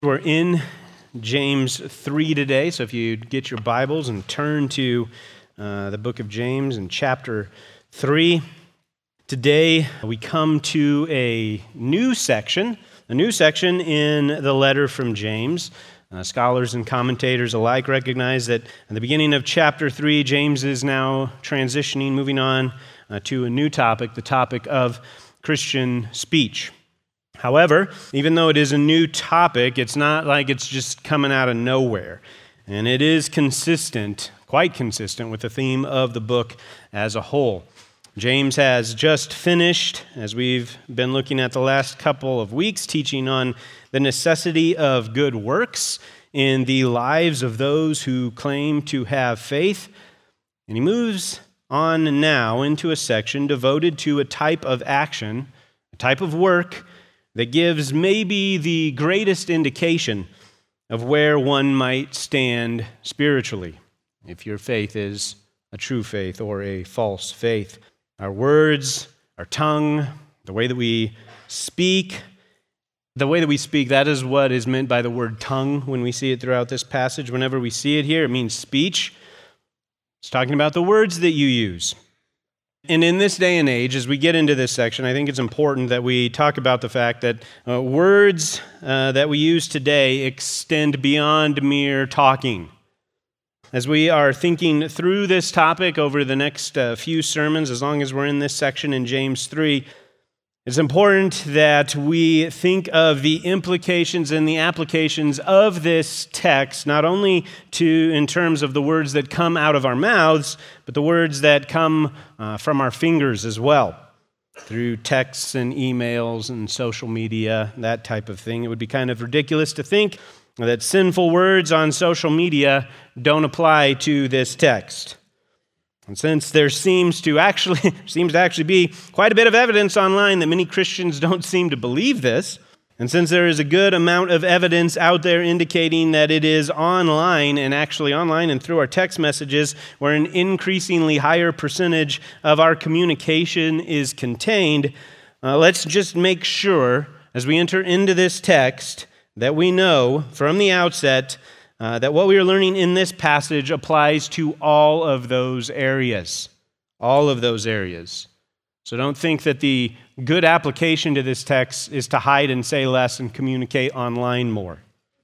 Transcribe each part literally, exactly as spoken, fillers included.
We're in James three today, so if you get your Bibles and turn to uh, the book of James in chapter three. Today we come to a new section, a new section in the letter from James. Uh, scholars and commentators alike recognize that at the beginning of chapter three, James is now transitioning, moving on uh, to a new topic, the topic of Christian speech. However, even though it is a new topic, it's not like it's just coming out of nowhere. And it is consistent, quite consistent, with the theme of the book as a whole. James has just finished, as we've been looking at the last couple of weeks, teaching on the necessity of good works in the lives of those who claim to have faith. And he moves on now into a section devoted to a type of action, a type of work, that gives maybe the greatest indication of where one might stand spiritually, if your faith is a true faith or a false faith. Our words, our tongue, the way that we speak, the way that we speak, that is what is meant by the word tongue when we see it throughout this passage. Whenever we see it here, it means speech. It's talking about the words that you use. And in this day and age, as we get into this section, I think it's important that we talk about the fact that uh, words uh, that we use today extend beyond mere talking. As we are thinking through this topic over the next uh, few sermons, as long as we're in this section in James three, it's important that we think of the implications and the applications of this text, not only to in terms of the words that come out of our mouths, but the words that come uh, from our fingers as well, through texts and emails and social media, that type of thing. It would be kind of ridiculous to think that sinful words on social media don't apply to this text. And since there seems to actually seems to actually be quite a bit of evidence online that many Christians don't seem to believe this, and since there is a good amount of evidence out there indicating that it is online and actually online and through our text messages where an increasingly higher percentage of our communication is contained, uh, let's just make sure as we enter into this text that we know from the outset Uh, that what we are learning in this passage applies to all of those areas. All of those areas. So don't think that the good application to this text is to hide and say less and communicate online more.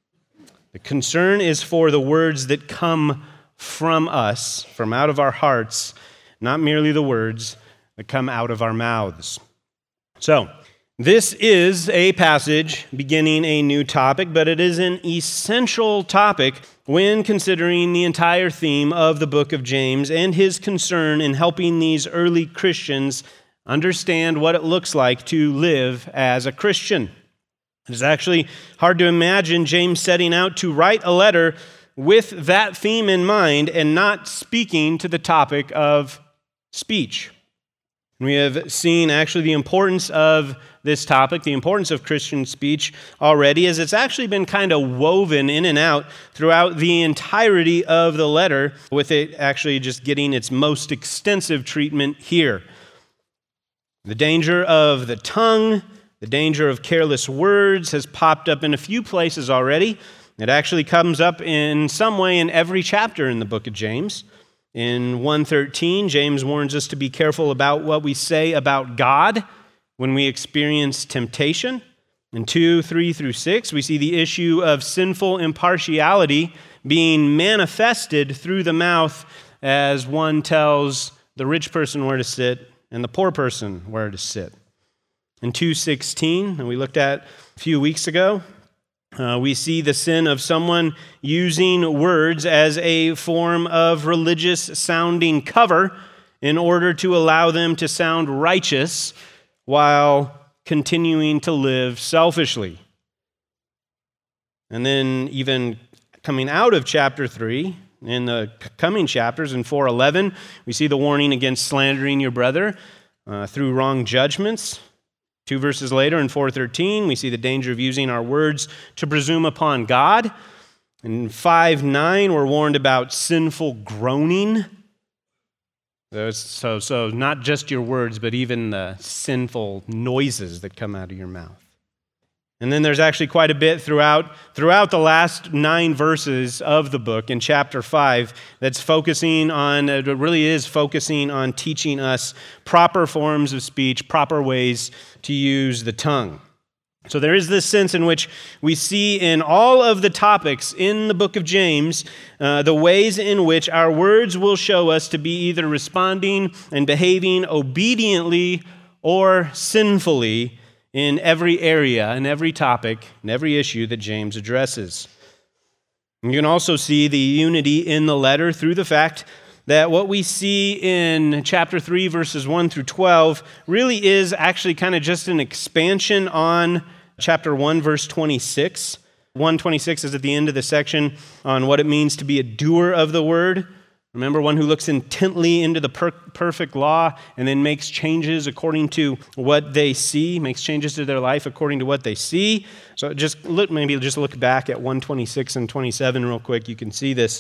The concern is for the words that come from us, from out of our hearts, not merely the words that come out of our mouths. So, this is a passage beginning a new topic, but it is an essential topic when considering the entire theme of the book of James and his concern in helping these early Christians understand what it looks like to live as a Christian. It is actually hard to imagine James setting out to write a letter with that theme in mind and not speaking to the topic of speech. We have seen actually the importance of this topic, the importance of Christian speech already, as it's actually been kind of woven in and out throughout the entirety of the letter, with it actually just getting its most extensive treatment here. The danger of the tongue, the danger of careless words has popped up in a few places already. It actually comes up in some way in every chapter in the book of James. In one thirteen, James warns us to be careful about what we say about God when we experience temptation. In two, three through six, we see the issue of sinful impartiality being manifested through the mouth as one tells the rich person where to sit and the poor person where to sit. In two sixteen, and we looked at a few weeks ago, Uh, we see the sin of someone using words as a form of religious-sounding cover in order to allow them to sound righteous while continuing to live selfishly. And then even coming out of chapter three, in the coming chapters in four eleven, we see the warning against slandering your brother uh, through wrong judgments. Two verses later, in four thirteen, we see the danger of using our words to presume upon God. In five nine, we're warned about sinful groaning. So, so not just your words, but even the sinful noises that come out of your mouth. And then there's actually quite a bit throughout throughout the last nine verses of the book in chapter five that's focusing on, it really is focusing on teaching us proper forms of speech, proper ways to use the tongue. So there is this sense in which we see in all of the topics in the book of James, uh, the ways in which our words will show us to be either responding and behaving obediently or sinfully in every area, in every topic, in every issue that James addresses. You can also see the unity in the letter through the fact that what we see in chapter three, verses one through twelve, really is actually kind of just an expansion on chapter one, verse twenty-six. one twenty-six is at the end of the section on what it means to be a doer of the word. Remember, one who looks intently into the per- perfect law and then makes changes according to what they see, makes changes to their life according to what they see. So just look, maybe just look back at one twenty-six and twenty-seven real quick. You can see this.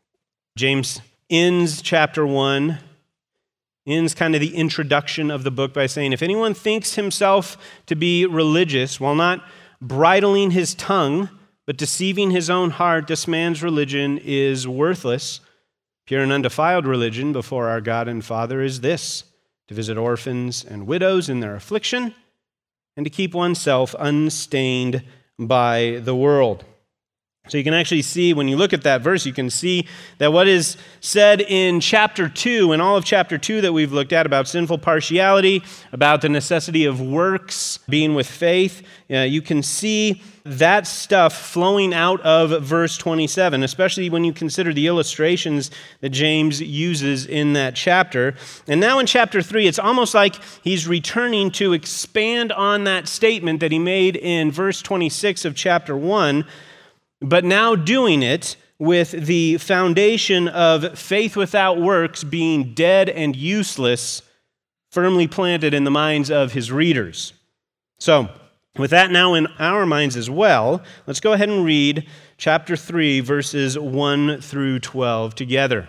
James ends chapter one, ends kind of the introduction of the book by saying, if anyone thinks himself to be religious while not bridling his tongue, but deceiving his own heart, this man's religion is worthless. Pure and undefiled religion before our God and Father is this, to visit orphans and widows in their affliction, and to keep oneself unstained by the world. So you can actually see, when you look at that verse, you can see that what is said in chapter two, in all of chapter two that we've looked at about sinful partiality, about the necessity of works, being with faith, uh, you can see that stuff flowing out of verse twenty-seven, especially when you consider the illustrations that James uses in that chapter. And now in chapter three, it's almost like he's returning to expand on that statement that he made in verse twenty-six of chapter one, but now doing it with the foundation of faith without works being dead and useless, firmly planted in the minds of his readers. So, with that now in our minds as well, let's go ahead and read chapter three, verses one through twelve together.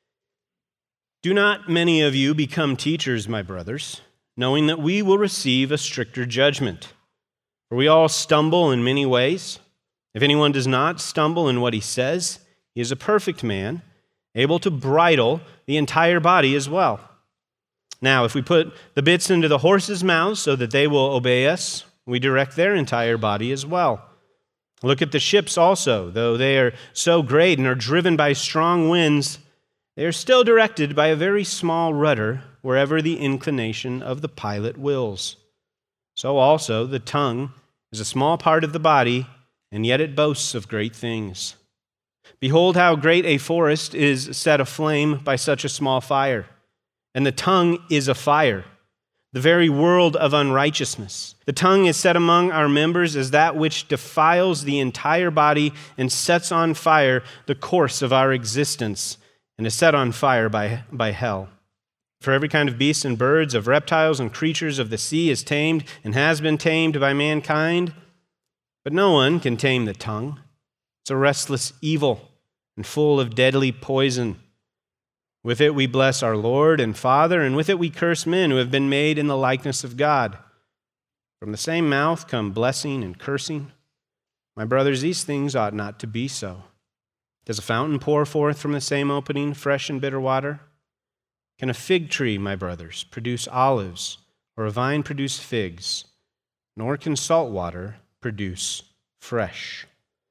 Do not many of you become teachers, my brothers, knowing that we will receive a stricter judgment. For we all stumble in many ways. If anyone does not stumble in what he says, he is a perfect man, able to bridle the entire body as well. Now, if we put the bits into the horses' mouths so that they will obey us, we direct their entire body as well. Look at the ships also. Though they are so great and are driven by strong winds, they are still directed by a very small rudder wherever the inclination of the pilot wills. So also the tongue is a small part of the body, and yet it boasts of great things. Behold how great a forest is set aflame by such a small fire. And the tongue is a fire, the very world of unrighteousness. The tongue is set among our members as that which defiles the entire body and sets on fire the course of our existence, and is set on fire by, by hell. For every kind of beasts and birds, of reptiles and creatures of the sea is tamed and has been tamed by mankind. But no one can tame the tongue. It's a restless evil and full of deadly poison. With it we bless our Lord and Father, and with it we curse men who have been made in the likeness of God. From the same mouth come blessing and cursing. My brothers, these things ought not to be so. Does a fountain pour forth from the same opening fresh and bitter water? Can a fig tree, my brothers, produce olives, or a vine produce figs? Nor can salt water produce fresh.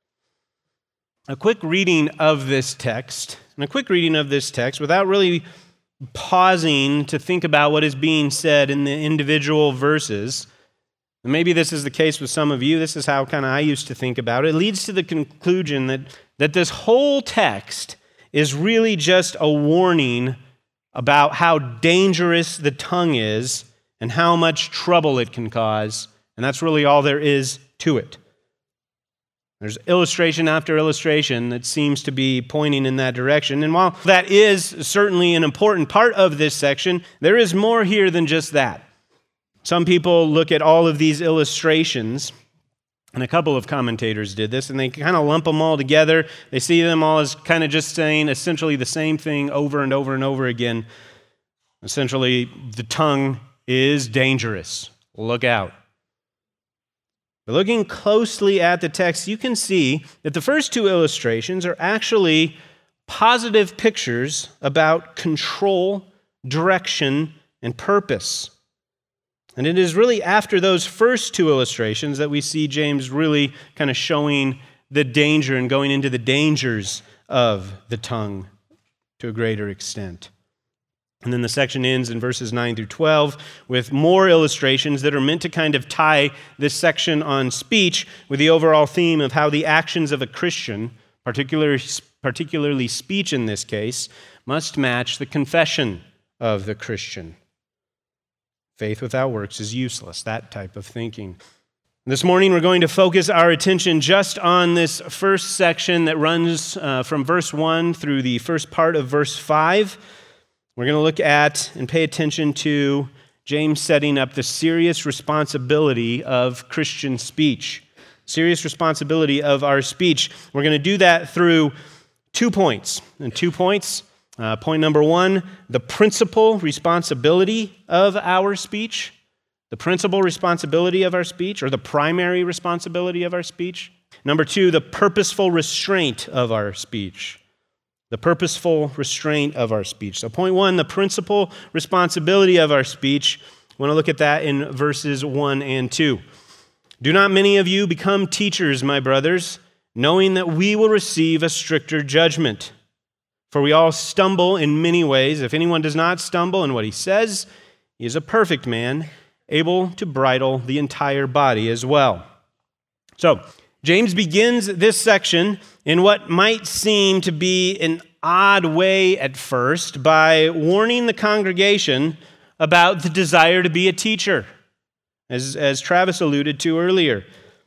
A quick reading of this text, and a quick reading of this text without really pausing to think about what is being said in the individual verses. And maybe this is the case with some of you. This is how kind of I used to think about it. It leads to the conclusion that, that this whole text is really just a warning about how dangerous the tongue is and how much trouble it can cause. And that's really all there is to it. There's illustration after illustration that seems to be pointing in that direction. And while that is certainly an important part of this section, there is more here than just that. Some people look at all of these illustrations, and a couple of commentators did this, and they kind of lump them all together. They see them all as kind of just saying essentially the same thing over and over and over again. Essentially, the tongue is dangerous. Look out. But looking closely at the text, you can see that the first two illustrations are actually positive pictures about control, direction, and purpose. And it is really after those first two illustrations that we see James really kind of showing the danger and going into the dangers of the tongue to a greater extent. And then the section ends in verses nine through twelve with more illustrations that are meant to kind of tie this section on speech with the overall theme of how the actions of a Christian, particularly, particularly speech in this case, must match the confession of the Christian. Faith without works is useless, that type of thinking. This morning we're going to focus our attention just on this first section that runs uh, from verse one through the first part of verse five. We're going to look at and pay attention to James setting up the serious responsibility of Christian speech. Serious responsibility of our speech. We're going to do that through two points. And two points. Uh, point number one, the principal responsibility of our speech. The principal responsibility of our speech, or the primary responsibility of our speech. Number two, the purposeful restraint of our speech. The purposeful restraint of our speech. So point one, the principal responsibility of our speech. I want to look at that in verses one and two. Do not many of you become teachers, my brothers, knowing that we will receive a stricter judgment. For we all stumble in many ways. If anyone does not stumble in what he says, he is a perfect man, able to bridle the entire body as well. So, James begins this section in what might seem to be an odd way at first by warning the congregation about the desire to be a teacher, as, as Travis alluded to earlier.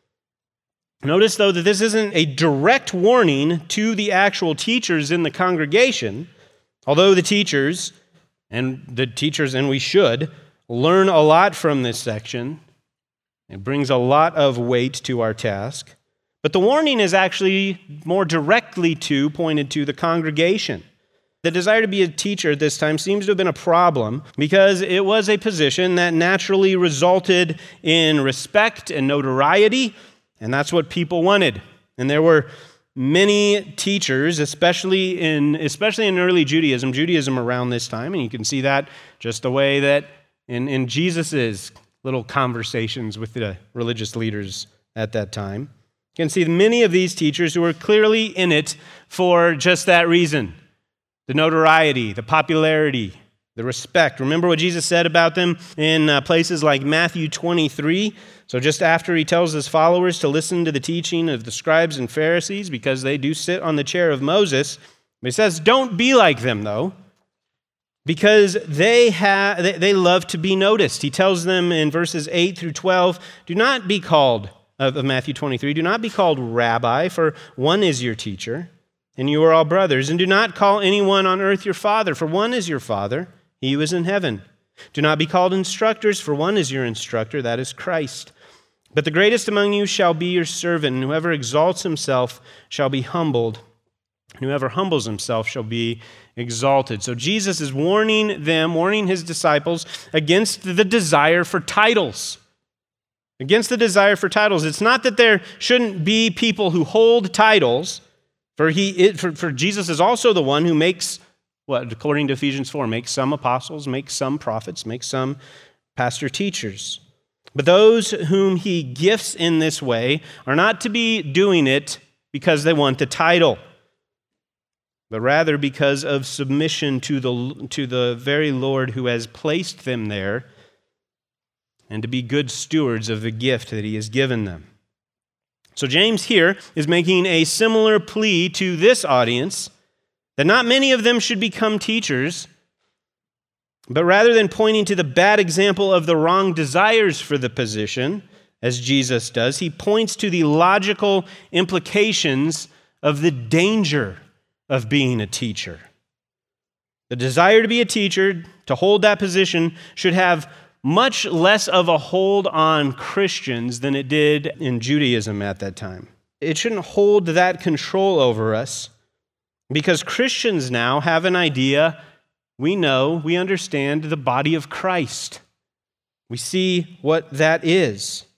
Notice, though, that this isn't a direct warning to the actual teachers in the congregation, although the teachers, and the teachers, and we should, learn a lot from this section. It brings a lot of weight to our task. But the warning is actually more directly to, pointed to the congregation. The desire to be a teacher at this time seems to have been a problem because it was a position that naturally resulted in respect and notoriety, and that's what people wanted. And there were many teachers, especially in especially in early Judaism, Judaism around this time, and you can see that just the way that in, in Jesus' little conversations with the religious leaders at that time. You can see many of these teachers who were clearly in it for just that reason. The notoriety, the popularity, the respect. Remember what Jesus said about them in uh, places like Matthew twenty-three? So just after he tells his followers to listen to the teaching of the scribes and Pharisees because they do sit on the chair of Moses, he says, don't be like them, though, because they have they, they love to be noticed. He tells them in verses eight through twelve, do not be called Of Matthew twenty-three, do not be called rabbi, for one is your teacher, and you are all brothers. And do not call anyone on earth your father, for one is your Father, he who is in heaven. Do not be called instructors, for one is your instructor, that is Christ. But the greatest among you shall be your servant, and whoever exalts himself shall be humbled, and whoever humbles himself shall be exalted. So Jesus is warning them, warning his disciples against the desire for titles. Against the desire for titles. It's not that there shouldn't be people who hold titles, for he, it, for, for Jesus is also the one who makes, what, according to Ephesians four, makes some apostles, makes some prophets, makes some pastor teachers. But those whom he gifts in this way are not to be doing it because they want the title, but rather because of submission to the, to the very Lord who has placed them there, and to be good stewards of the gift that he has given them. So James here is making a similar plea to this audience, that not many of them should become teachers, but rather than pointing to the bad example of the wrong desires for the position, as Jesus does, he points to the logical implications of the danger of being a teacher. The desire to be a teacher, to hold that position, should have much less of a hold on Christians than it did in Judaism at that time. It shouldn't hold that control over us because Christians now have an idea, we know, we understand the body of Christ. We see what that is.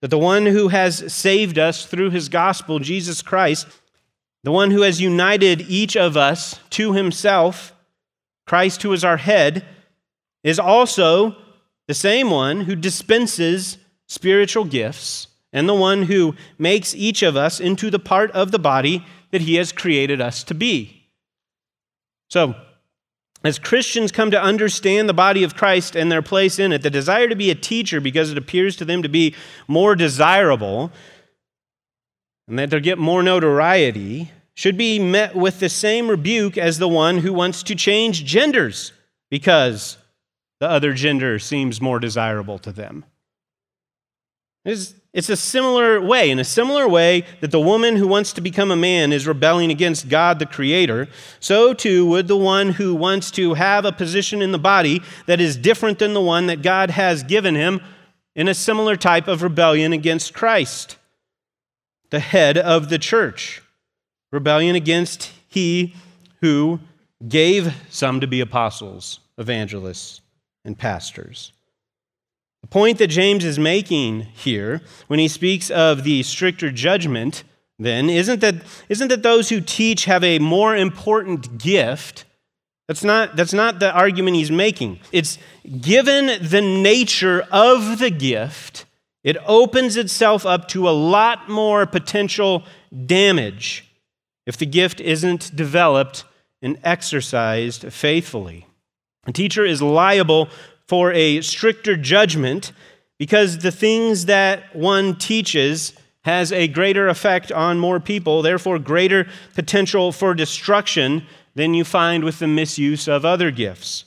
that the one who has saved us through his gospel, Jesus Christ, the one who has united each of us to himself, Christ who is our head, is also the same one who dispenses spiritual gifts and the one who makes each of us into the part of the body that he has created us to be. So, as Christians come to understand the body of Christ and their place in it, the desire to be a teacher because it appears to them to be more desirable and that they'll get more notoriety should be met with the same rebuke as the one who wants to change genders because the other gender seems more desirable to them. It's, it's a similar way, in a similar way that the woman who wants to become a man is rebelling against God the Creator, so too would the one who wants to have a position in the body that is different than the one that God has given him in a similar type of rebellion against Christ, the head of the church. Rebellion against he who gave some to be apostles, evangelists, and pastors. The point that James is making here when he speaks of the stricter judgment, then, isn't that, isn't that those who teach have a more important gift. That's not, that's not the argument he's making. It's given the nature of the gift, it opens itself up to a lot more potential damage if the gift isn't developed and exercised faithfully. A teacher is liable for a stricter judgment because the things that one teaches has a greater effect on more people, therefore greater potential for destruction than you find with the misuse of other gifts.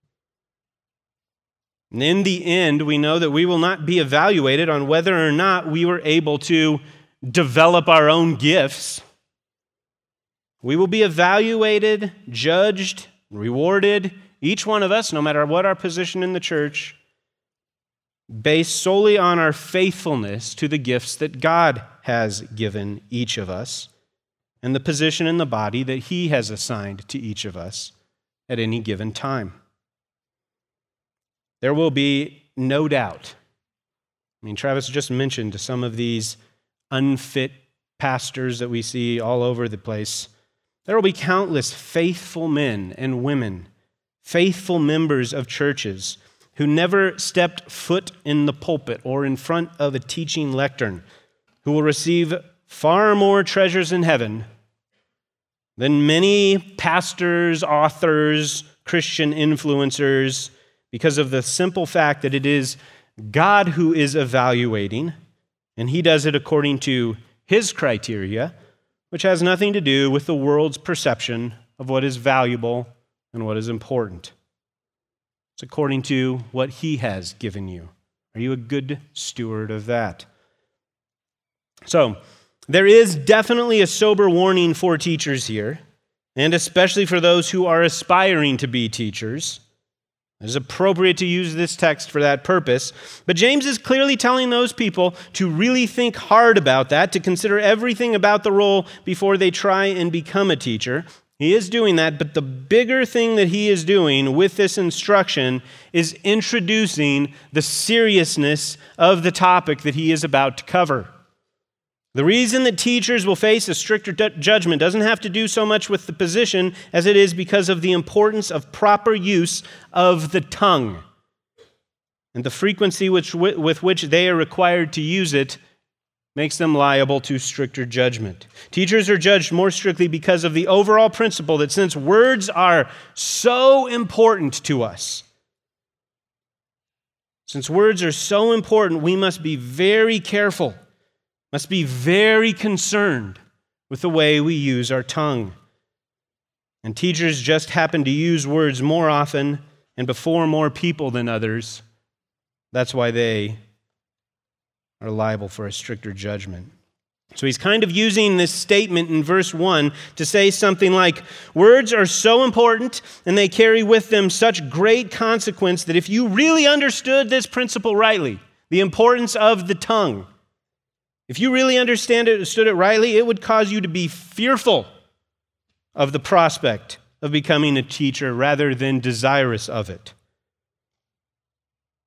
And in the end, we know that we will not be evaluated on whether or not we were able to develop our own gifts. We will be evaluated, judged, rewarded, each one of us, no matter what our position in the church, based solely on our faithfulness to the gifts that God has given each of us and the position in the body that he has assigned to each of us at any given time. There will be no doubt. I mean, Travis just mentioned some of these unfit pastors that we see all over the place. There will be countless faithful men and women, faithful members of churches who never stepped foot in the pulpit or in front of a teaching lectern, who will receive far more treasures in heaven than many pastors, authors, Christian influencers, because of the simple fact that it is God who is evaluating, and he does it according to his criteria, which has nothing to do with the world's perception of what is valuable and what is important. It's according to what he has given you. Are you a good steward of that? So, there is definitely a sober warning for teachers here, and especially for those who are aspiring to be teachers. It is appropriate to use this text for that purpose, but James is clearly telling those people to really think hard about that, to consider everything about the role before they try and become a teacher. He is doing that, but the bigger thing that he is doing with this instruction is introducing the seriousness of the topic that he is about to cover. The reason that teachers will face a stricter d- judgment doesn't have to do so much with the position as it is because of the importance of proper use of the tongue and the frequency which, with which they are required to use it makes them liable to stricter judgment. Teachers are judged more strictly because of the overall principle that since words are so important to us, since words are so important, we must be very careful, must be very concerned with the way we use our tongue. And teachers just happen to use words more often and before more people than others. That's why they are liable for a stricter judgment. So he's kind of using this statement in verse one to say something like, words are so important and they carry with them such great consequence that if you really understood this principle rightly, the importance of the tongue, if you really understand it, understood it rightly, it would cause you to be fearful of the prospect of becoming a teacher rather than desirous of it.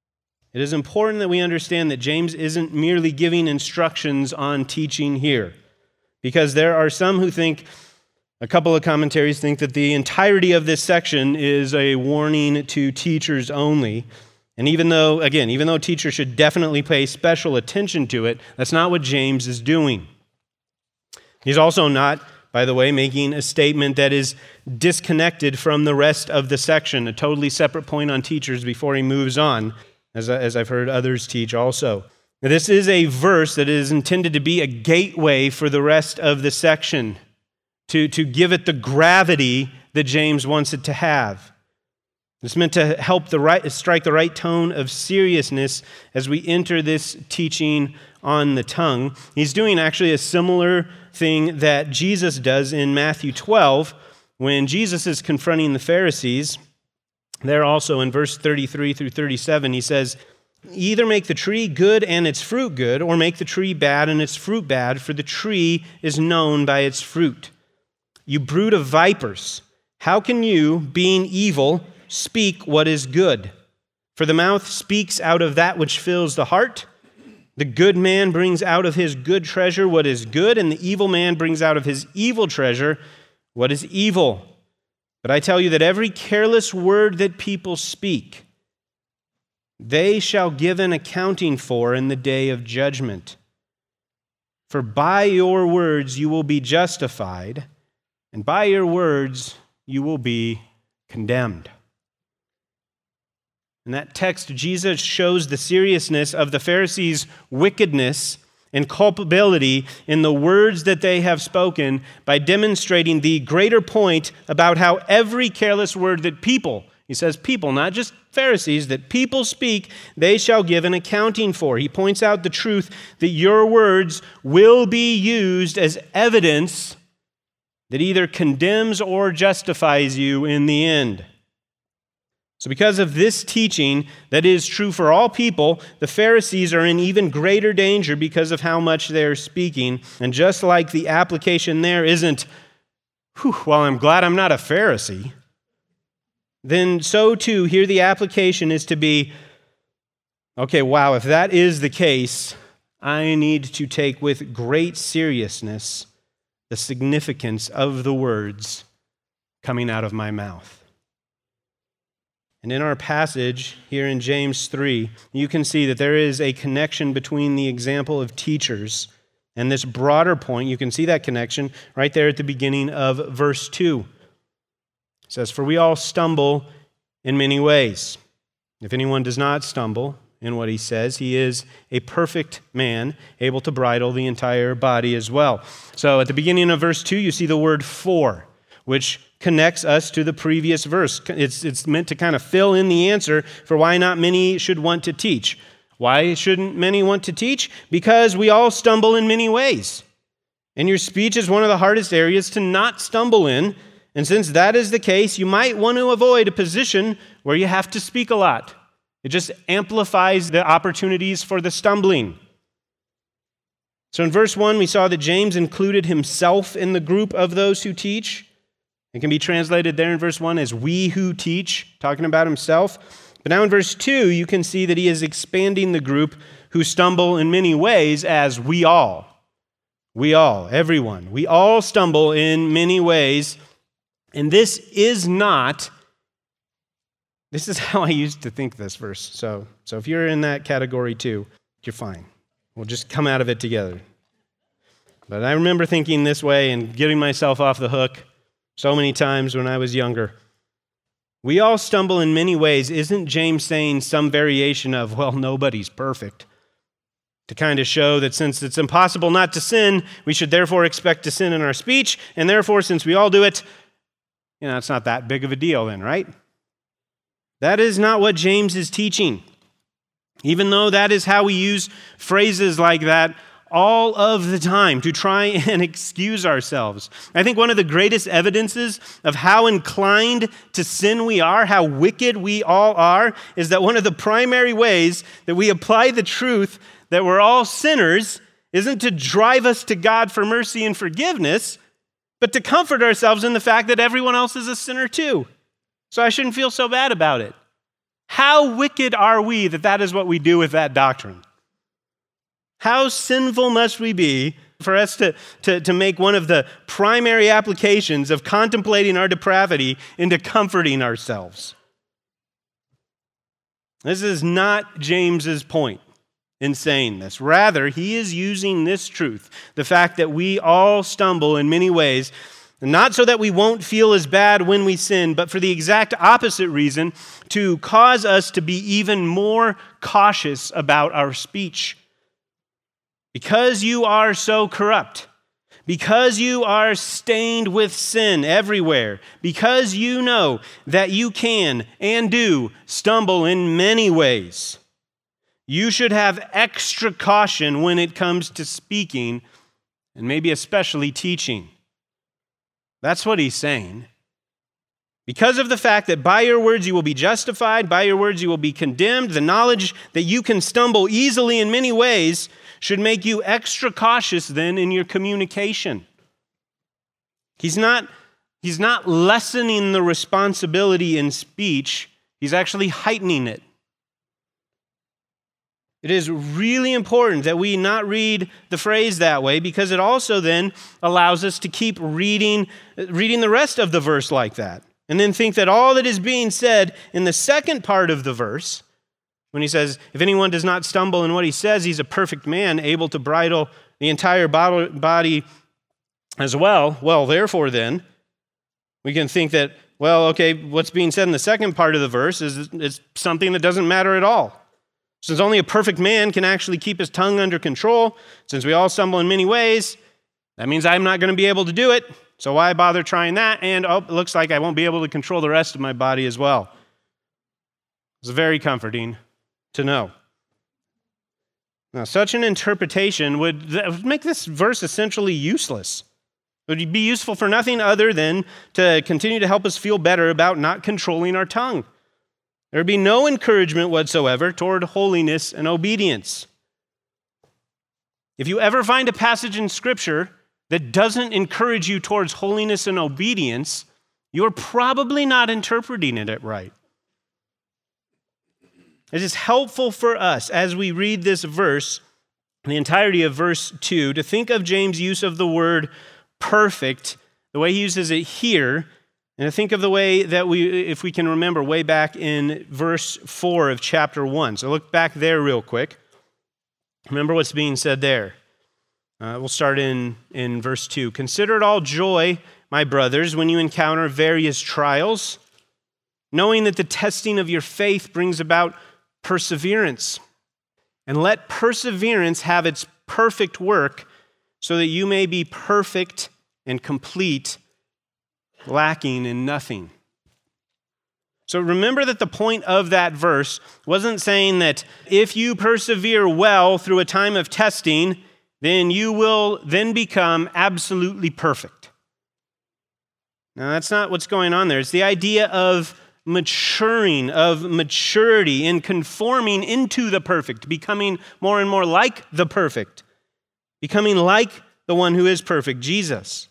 It is important that we understand that James isn't merely giving instructions on teaching here, because there are some who think, a couple of commentaries think that the entirety of this section is a warning to teachers only. And even though, again, even though teachers should definitely pay special attention to it, that's not what James is doing. He's also not, by the way, making a statement that is disconnected from the rest of the section, a totally separate point on teachers before he moves on, as, as I've heard others teach also. Now, this is a verse that is intended to be a gateway for the rest of the section, to, to give it the gravity that James wants it to have. It's meant to help the right, strike the right tone of seriousness as we enter this teaching on the tongue. He's doing actually a similar thing that Jesus does in Matthew twelve when Jesus is confronting the Pharisees. There also in verse thirty-three through thirty-seven, he says, "Either make the tree good and its fruit good, or make the tree bad and its fruit bad, for the tree is known by its fruit. You brood of vipers, how can you, being evil, speak what is good? For the mouth speaks out of that which fills the heart. The good man brings out of his good treasure what is good, and the evil man brings out of his evil treasure what is evil. But I tell you that every careless word that people speak, they shall give an accounting for in the day of judgment. For by your words you will be justified, and by your words you will be condemned." In that text, Jesus shows the seriousness of the Pharisees' wickedness and culpability in the words that they have spoken by demonstrating the greater point about how every careless word that people, he says people, not just Pharisees, that people speak, they shall give an accounting for. He points out the truth that your words will be used as evidence that either condemns or justifies you in the end. So because of this teaching that is true for all people, the Pharisees are in even greater danger because of how much they're speaking. And just like the application there isn't, whew, well, I'm glad I'm not a Pharisee, then so too, here the application is to be, okay, wow, if that is the case, I need to take with great seriousness the significance of the words coming out of my mouth. And in our passage here in James three, you can see that there is a connection between the example of teachers and this broader point. You can see that connection right there at the beginning of verse two. It says, "For we all stumble in many ways. If anyone does not stumble in what he says, he is a perfect man, able to bridle the entire body as well." So at the beginning of verse two, you see the word "for," which connects us to the previous verse. It's, it's meant to kind of fill in the answer for why not many should want to teach. Why shouldn't many want to teach? Because we all stumble in many ways. And your speech is one of the hardest areas to not stumble in. And since that is the case, you might want to avoid a position where you have to speak a lot. It just amplifies the opportunities for the stumbling. So in verse one, we saw that James included himself in the group of those who teach. It can be translated there in verse one as "we who teach," talking about himself. But now in verse two, you can see that he is expanding the group who stumble in many ways as "we all." We all, everyone. We all stumble in many ways. And this is not, this is how I used to think this verse. So, so if you're in that category too, you're fine. We'll just come out of it together. But I remember thinking this way and getting myself off the hook so many times when I was younger. We all stumble in many ways. Isn't James saying some variation of, well, nobody's perfect? To kind of show that since it's impossible not to sin, we should therefore expect to sin in our speech, and therefore, since we all do it, you know, it's not that big of a deal then, right? That is not what James is teaching. Even though that is how we use phrases like that all of the time to try and excuse ourselves. I think one of the greatest evidences of how inclined to sin we are, how wicked we all are, is that one of the primary ways that we apply the truth that we're all sinners isn't to drive us to God for mercy and forgiveness, but to comfort ourselves in the fact that everyone else is a sinner too. So I shouldn't feel so bad about it. How wicked are we that that is what we do with that doctrine? How sinful must we be for us to, to, to make one of the primary applications of contemplating our depravity into comforting ourselves? This is not James's point in saying this. Rather, he is using this truth, the fact that we all stumble in many ways, not so that we won't feel as bad when we sin, but for the exact opposite reason, to cause us to be even more cautious about our speech. Because you are so corrupt, because you are stained with sin everywhere, because you know that you can and do stumble in many ways, you should have extra caution when it comes to speaking, and maybe especially teaching. That's what he's saying. Because of the fact that by your words you will be justified, by your words you will be condemned, the knowledge that you can stumble easily in many ways should make you extra cautious then in your communication. He's not, he's not lessening the responsibility in speech, he's actually heightening it. It is really important that we not read the phrase that way, because it also then allows us to keep reading, reading the rest of the verse like that, and then think that all that is being said in the second part of the verse, when he says, if anyone does not stumble in what he says, he's a perfect man, able to bridle the entire body as well. Well, therefore then, we can think that, well, okay, what's being said in the second part of the verse is, is something that doesn't matter at all. Since only a perfect man can actually keep his tongue under control, since we all stumble in many ways, that means I'm not going to be able to do it, so why bother trying that? And oh, it looks like I won't be able to control the rest of my body as well. It's very comforting to know. Now, such an interpretation would, would make this verse essentially useless. It would be useful for nothing other than to continue to help us feel better about not controlling our tongue. There would be no encouragement whatsoever toward holiness and obedience. If you ever find a passage in Scripture that doesn't encourage you towards holiness and obedience, you're probably not interpreting it right. It is helpful for us as we read this verse, the entirety of verse two, to think of James' use of the word perfect, the way he uses it here, and to think of the way that we, if we can remember, way back in verse four of chapter one. So look back there real quick. Remember what's being said there. Uh, we'll start in, in verse two. Consider it all joy, my brothers, when you encounter various trials, knowing that the testing of your faith brings about perseverance. And let perseverance have its perfect work, so that you may be perfect and complete, lacking in nothing. So remember that the point of that verse wasn't saying that if you persevere well through a time of testing, then you will then become absolutely perfect. Now, that's not what's going on there. It's the idea of maturing, of maturity, in conforming into the perfect, becoming more and more like the perfect, becoming like the one who is perfect, Jesus.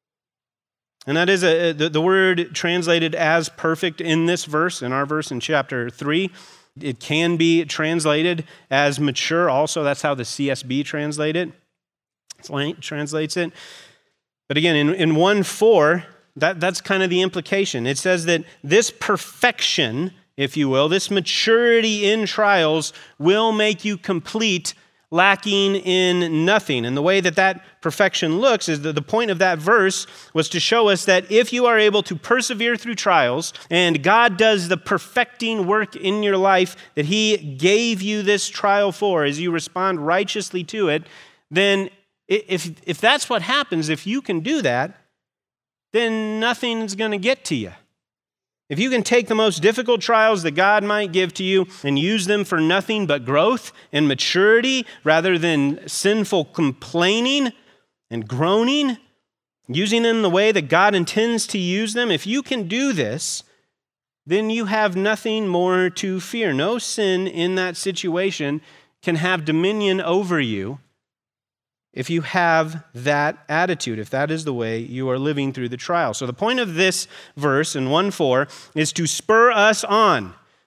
And that is a, the, the word translated as perfect in this verse, in our verse in chapter three. It can be translated as mature also. That's how the C S B translate it, translates it. But again, in, in one four, that, that's kind of the implication. It says that this perfection, if you will, this maturity in trials will make you complete, lacking in nothing. And the way that that perfection looks is that the point of that verse was to show us that if you are able to persevere through trials and God does the perfecting work in your life that he gave you this trial for, as you respond righteously to it, then if, if that's what happens, if you can do that, then nothing's going to get to you. If you can take the most difficult trials that God might give to you and use them for nothing but growth and maturity rather than sinful complaining and groaning, using them the way that God intends to use them, if you can do this, then you have nothing more to fear. No sin in that situation can have dominion over you if you have that attitude, if that is the way you are living through the trial. So the point of this verse in one four is to spur us on,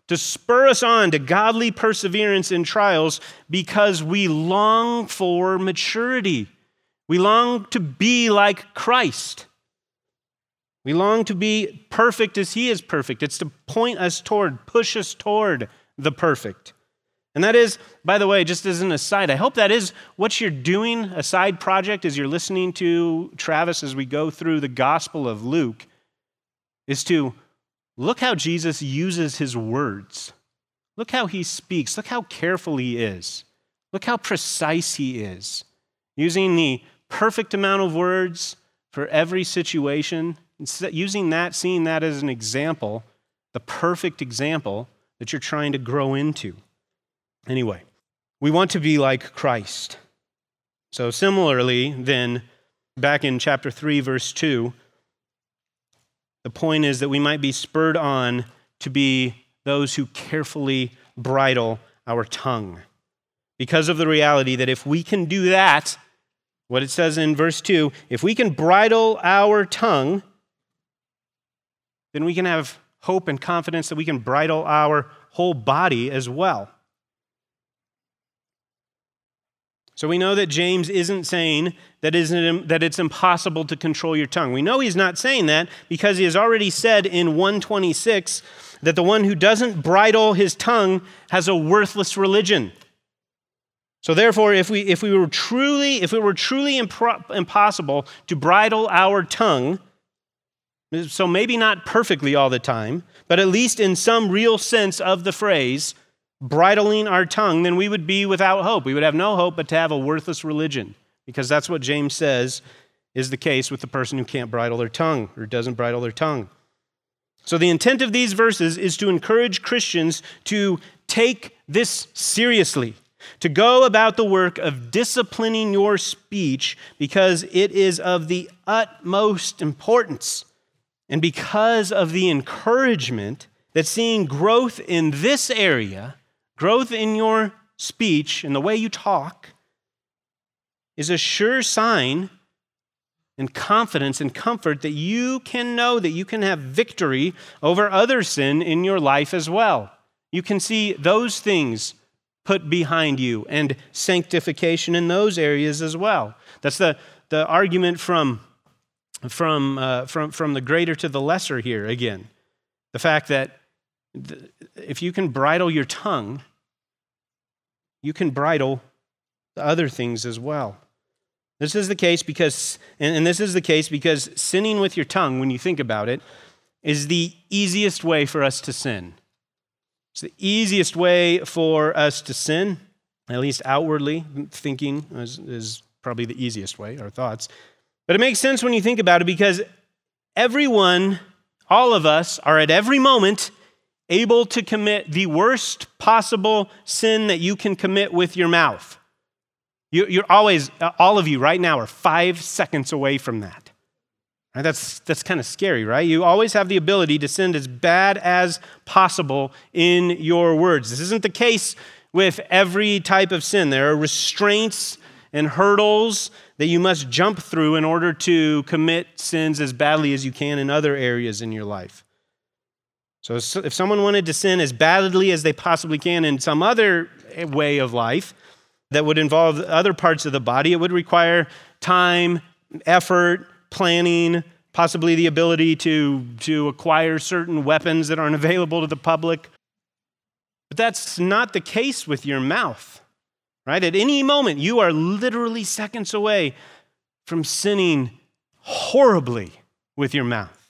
to spur us on to godly perseverance in trials because we long for maturity. We long to be like Christ. We long to be perfect as he is perfect. It's to point us toward, push us toward the perfect. And that is, by the way, just as an aside, I hope that is what you're doing, a side project as you're listening to Travis as we go through the Gospel of Luke, is to look how Jesus uses his words. Look how he speaks. Look how careful he is. Look how precise he is, using the perfect amount of words for every situation, using that, seeing that as an example, the perfect example that you're trying to grow into. Anyway, we want to be like Christ. So similarly, then, back in chapter three, verse two, the point is that we might be spurred on to be those who carefully bridle our tongue. Because of the reality that if we can do that, what it says in verse two, if we can bridle our tongue, then we can have hope and confidence that we can bridle our whole body as well. So we know that James isn't saying that isn't that it's impossible to control your tongue. We know he's not saying that because he has already said in one twenty-six that the one who doesn't bridle his tongue has a worthless religion. So therefore, if we if we were truly if it were truly impro- impossible to bridle our tongue, so maybe not perfectly all the time, but at least in some real sense of the phrase, bridling our tongue, then we would be without hope. We would have no hope but to have a worthless religion, because that's what James says is the case with the person who can't bridle their tongue or doesn't bridle their tongue. So the intent of these verses is to encourage Christians to take this seriously, to go about the work of disciplining your speech because it is of the utmost importance, and because of the encouragement that seeing growth in this area, growth in your speech and the way you talk, is a sure sign and confidence and comfort that you can know that you can have victory over other sin in your life as well. You can see those things put behind you and sanctification in those areas as well. That's the, the argument from, from, uh, from, from the greater to the lesser here again. The fact that if you can bridle your tongue, you can bridle the other things as well. This is the case because, and this is the case because sinning with your tongue, when you think about it, is the easiest way for us to sin. It's the easiest way for us to sin, at least outwardly. Thinking is, is probably the easiest way, our thoughts. But it makes sense when you think about it because everyone, all of us, are at every moment able to commit the worst possible sin that you can commit with your mouth. You, you're always, all of you right now are five seconds away from that. Right? That's, that's kind of scary, right? You always have the ability to sin as bad as possible in your words. This isn't the case with every type of sin. There are restraints and hurdles that you must jump through in order to commit sins as badly as you can in other areas in your life. So if someone wanted to sin as badly as they possibly can in some other way of life that would involve other parts of the body, it would require time, effort, planning, possibly the ability to, to acquire certain weapons that aren't available to the public. But that's not the case with your mouth, right? At any moment, you are literally seconds away from sinning horribly with your mouth.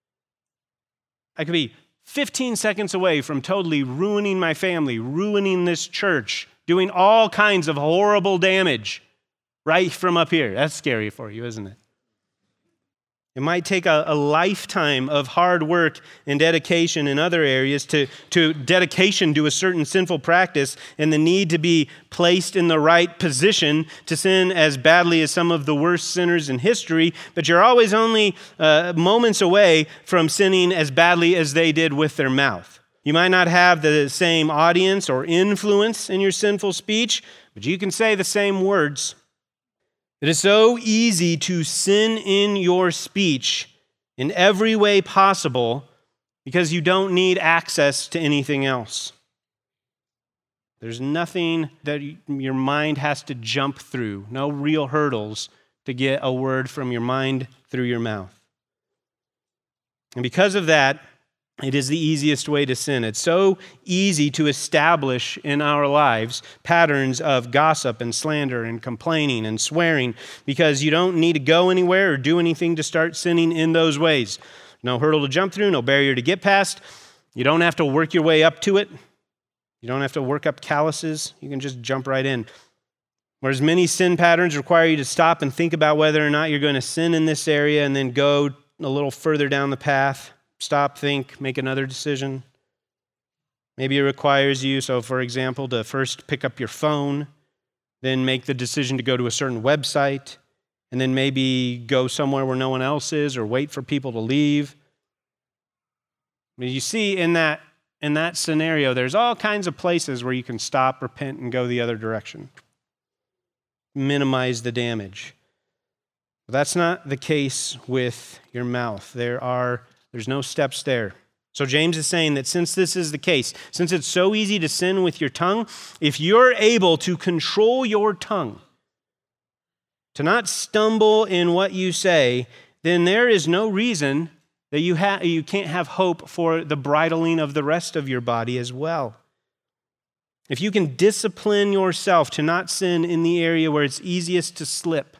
I could be fifteen seconds away from totally ruining my family, ruining this church, doing all kinds of horrible damage right from up here. That's scary for you, isn't it? It might take a, a lifetime of hard work and dedication in other areas to, to dedication to a certain sinful practice and the need to be placed in the right position to sin as badly as some of the worst sinners in history, but you're always only uh, moments away from sinning as badly as they did with their mouth. You might not have the same audience or influence in your sinful speech, but you can say the same words. It is so easy to sin in your speech in every way possible because you don't need access to anything else. There's nothing that your mind has to jump through, no real hurdles to get a word from your mind through your mouth. And because of that, it is the easiest way to sin. It's so easy to establish in our lives patterns of gossip and slander and complaining and swearing because you don't need to go anywhere or do anything to start sinning in those ways. No hurdle to jump through, no barrier to get past. You don't have to work your way up to it. You don't have to work up calluses. You can just jump right in. Whereas many sin patterns require you to stop and think about whether or not you're going to sin in this area and then go a little further down the path. Stop, think, make another decision. Maybe it requires you, so for example, to first pick up your phone, then make the decision to go to a certain website, and then maybe go somewhere where no one else is or wait for people to leave. I mean, you see in that, in that scenario, there's all kinds of places where you can stop, repent, and go the other direction. Minimize the damage. But that's not the case with your mouth. There are There's no steps there. So James is saying that since this is the case, since it's so easy to sin with your tongue, if you're able to control your tongue, to not stumble in what you say, then there is no reason that you ha- you can't have hope for the bridling of the rest of your body as well. If you can discipline yourself to not sin in the area where it's easiest to slip,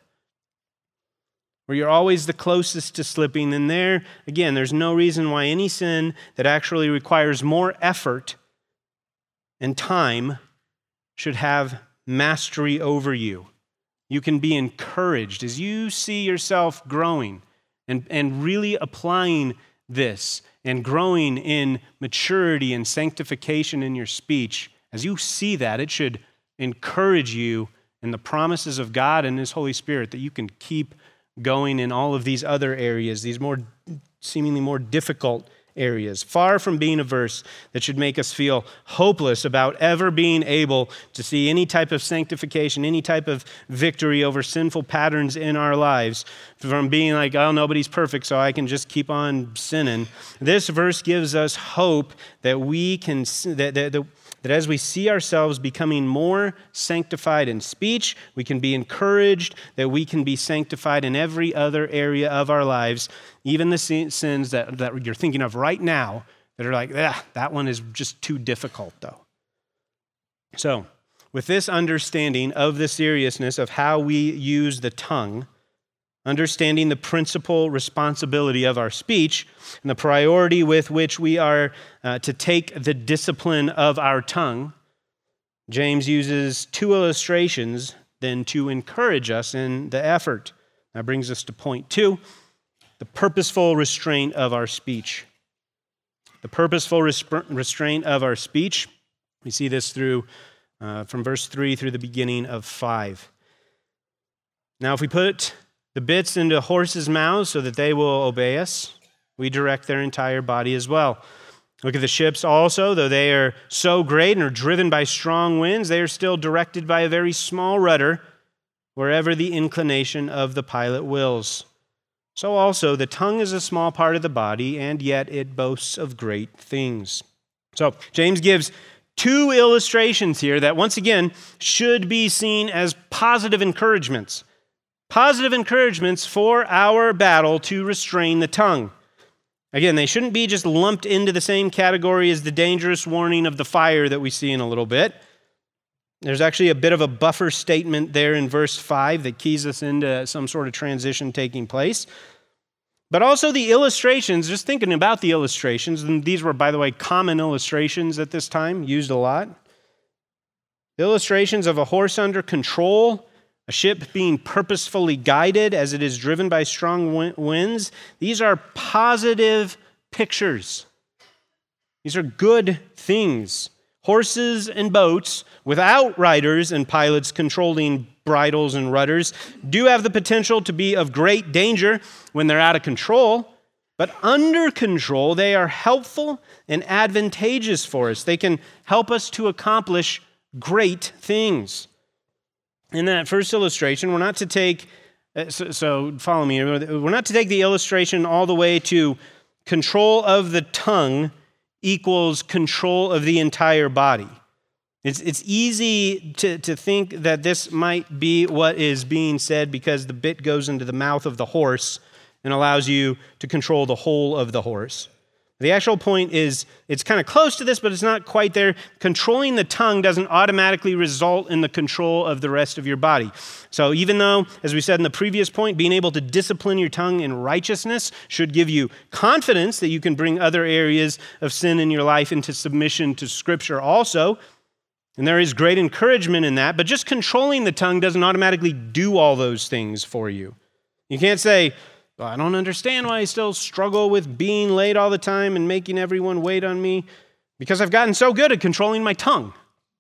where you're always the closest to slipping, then there, again, there's no reason why any sin that actually requires more effort and time should have mastery over you. You can be encouraged as you see yourself growing and, and really applying this and growing in maturity and sanctification in your speech. As you see that, it should encourage you in the promises of God and His Holy Spirit that you can keep going in all of these other areas, these more seemingly more difficult areas, far from being a verse that should make us feel hopeless about ever being able to see any type of sanctification, any type of victory over sinful patterns in our lives, from being like, oh, nobody's perfect, so I can just keep on sinning. This verse gives us hope that we can, that, that, that That as we see ourselves becoming more sanctified in speech, we can be encouraged that we can be sanctified in every other area of our lives, even the sins that, that you're thinking of right now that are like, ah, that one is just too difficult, though. So, with this understanding of the seriousness of how we use the tongue, understanding the principal responsibility of our speech and the priority with which we are uh, to take the discipline of our tongue, James uses two illustrations then to encourage us in the effort. That brings us to point two, the purposeful restraint of our speech. The purposeful resp- restraint of our speech, we see this through uh, from verse three through the beginning of five. Now, if we put the bits into horses' mouths so that they will obey us, we direct their entire body as well. Look at the ships also, though they are so great and are driven by strong winds, they are still directed by a very small rudder wherever the inclination of the pilot wills. So also the tongue is a small part of the body, and yet it boasts of great things. So James gives two illustrations here that once again should be seen as positive encouragements. Positive encouragements for our battle to restrain the tongue. Again, they shouldn't be just lumped into the same category as the dangerous warning of the fire that we see in a little bit. There's actually a bit of a buffer statement there in verse five that keys us into some sort of transition taking place. But also the illustrations, just thinking about the illustrations, and these were, by the way, common illustrations at this time, used a lot. The illustrations of a horse under control, a ship being purposefully guided as it is driven by strong winds. These are positive pictures. These are good things. Horses and boats without riders and pilots controlling bridles and rudders do have the potential to be of great danger when they're out of control, but under control, they are helpful and advantageous for us. They can help us to accomplish great things. In that first illustration, we're not to take, so, so follow me, we're not to take the illustration all the way to control of the tongue equals control of the entire body. It's, it's easy to, to think that this might be what is being said because the bit goes into the mouth of the horse and allows you to control the whole of the horse. The actual point is, it's kind of close to this, but it's not quite there. Controlling the tongue doesn't automatically result in the control of the rest of your body. So even though, as we said in the previous point, being able to discipline your tongue in righteousness should give you confidence that you can bring other areas of sin in your life into submission to Scripture also, and there is great encouragement in that, but just controlling the tongue doesn't automatically do all those things for you. You can't say, well, I don't understand why I still struggle with being late all the time and making everyone wait on me, because I've gotten so good at controlling my tongue.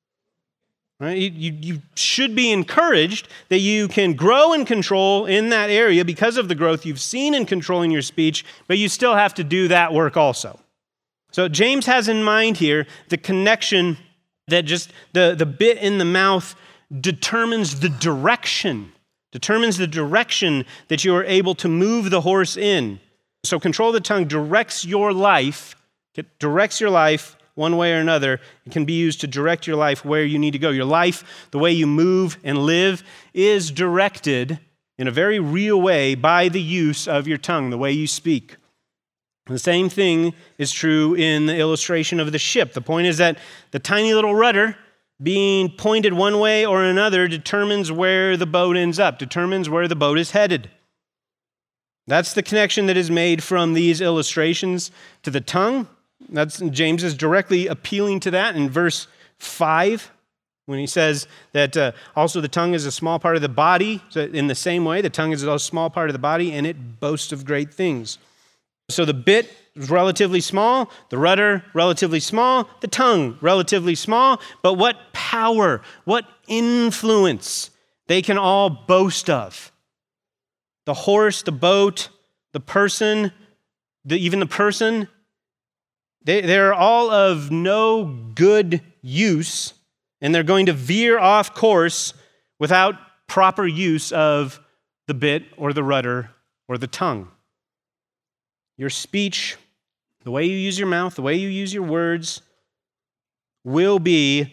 Right? You, you, you should be encouraged that you can grow and control in that area because of the growth you've seen in controlling your speech, but you still have to do that work also. So James has in mind here the connection that just the, the bit in the mouth determines the direction determines the direction that you are able to move the horse in. So control of the tongue directs your life, it directs your life one way or another. It can be used to direct your life where you need to go. Your life, the way you move and live, is directed in a very real way by the use of your tongue, the way you speak. The same thing is true in the illustration of the ship. The point is that the tiny little rudder being pointed one way or another determines where the boat ends up, determines where the boat is headed. That's the connection that is made from these illustrations to the tongue. That's James is directly appealing to that in verse five when he says that uh, also the tongue is a small part of the body. So in the same way, the tongue is a small part of the body and it boasts of great things. So the bit is relatively small, the rudder relatively small, the tongue relatively small, but what power, what influence they can all boast of. The horse, the boat, the person, the, even the person, they, they're all of no good use, and they're going to veer off course without proper use of the bit or the rudder or the tongue. Your speech, the way you use your mouth, the way you use your words, will be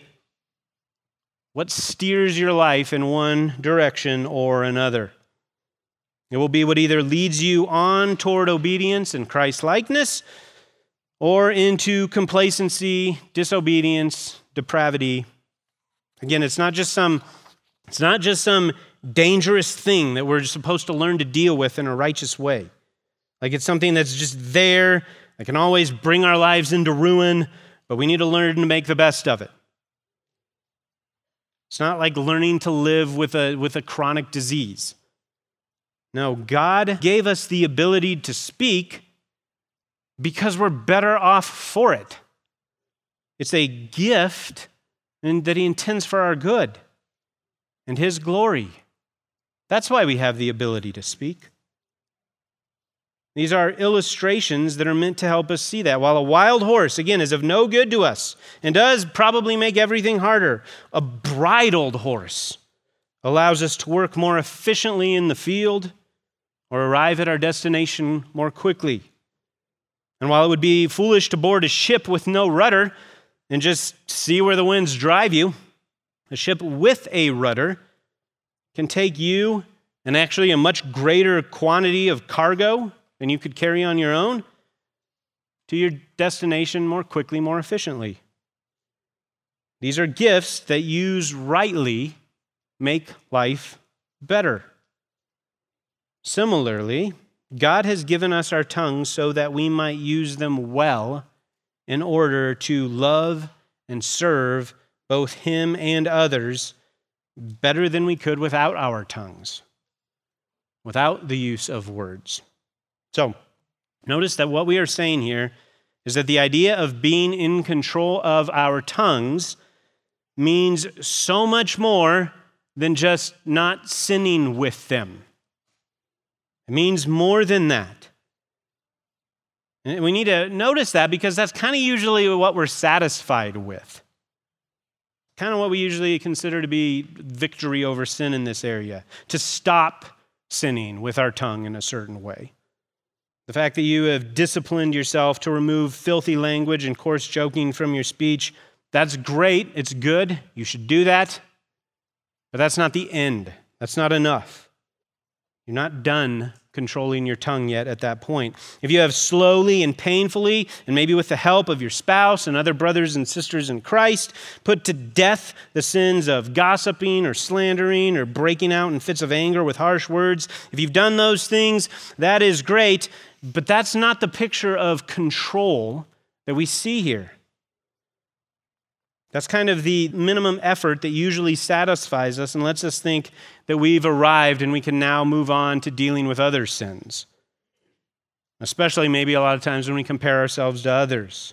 what steers your life in one direction or another. It will be what either leads you on toward obedience and Christ-likeness or into complacency, disobedience, depravity. Again, it's not just some, it's not just some dangerous thing that we're supposed to learn to deal with in a righteous way. Like it's something that's just there, that can always bring our lives into ruin, but we need to learn to make the best of it. It's not like learning to live with a, with a chronic disease. No, God gave us the ability to speak because we're better off for it. It's a gift and that He intends for our good and His glory. That's why we have the ability to speak. These are illustrations that are meant to help us see that. While a wild horse, again, is of no good to us and does probably make everything harder, a bridled horse allows us to work more efficiently in the field or arrive at our destination more quickly. And while it would be foolish to board a ship with no rudder and just see where the winds drive you, a ship with a rudder can take you and actually a much greater quantity of cargo than you could carry on your own to your destination more quickly, more efficiently. These are gifts that used rightly make life better. Similarly, God has given us our tongues so that we might use them well in order to love and serve both Him and others better than we could without our tongues, without the use of words. So, notice that what we are saying here is that the idea of being in control of our tongues means so much more than just not sinning with them. It means more than that. And we need to notice that because that's kind of usually what we're satisfied with. Kind of what we usually consider to be victory over sin in this area, to stop sinning with our tongue in a certain way. The fact that you have disciplined yourself to remove filthy language and coarse joking from your speech, that's great. It's good. You should do that. But that's not the end. That's not enough. You're not done controlling your tongue yet at that point. If you have slowly and painfully, and maybe with the help of your spouse and other brothers and sisters in Christ, put to death the sins of gossiping or slandering or breaking out in fits of anger with harsh words, if you've done those things, that is great, but that's not the picture of control that we see here. That's kind of the minimum effort that usually satisfies us and lets us think that we've arrived and we can now move on to dealing with other sins. Especially maybe a lot of times when we compare ourselves to others.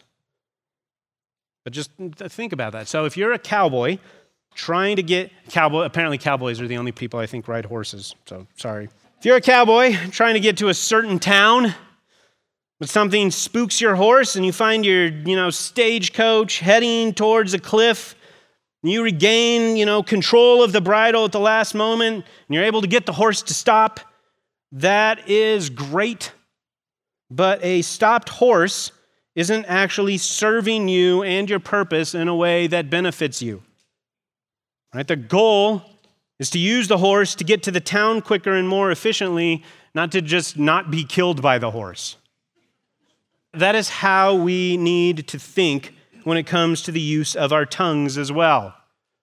But just think about that. So if you're a cowboy trying to get, cowboy, apparently cowboys are the only people I think ride horses, so sorry. If you're a cowboy trying to get to a certain town, but something spooks your horse and you find your, you know, stagecoach heading towards a cliff, and you regain, you know, control of the bridle at the last moment, and you're able to get the horse to stop, that is great. But a stopped horse isn't actually serving you and your purpose in a way that benefits you. Right? The goal is to use the horse to get to the town quicker and more efficiently, not to just not be killed by the horse. That is how we need to think when it comes to the use of our tongues as well.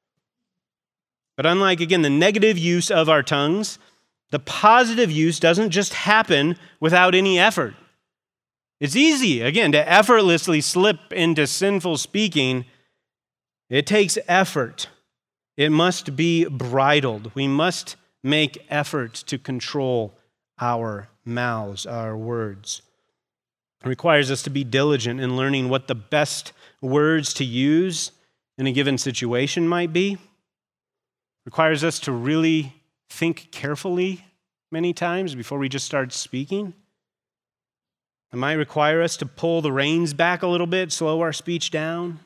But unlike, again, the negative use of our tongues, the positive use doesn't just happen without any effort. It's easy, again, to effortlessly slip into sinful speaking. It takes effort. It must be bridled. We must make effort to control our mouths, our words. It requires us to be diligent in learning what the best words to use in a given situation might be. It requires us to really think carefully many times before we just start speaking. It might require us to pull the reins back a little bit, slow our speech down.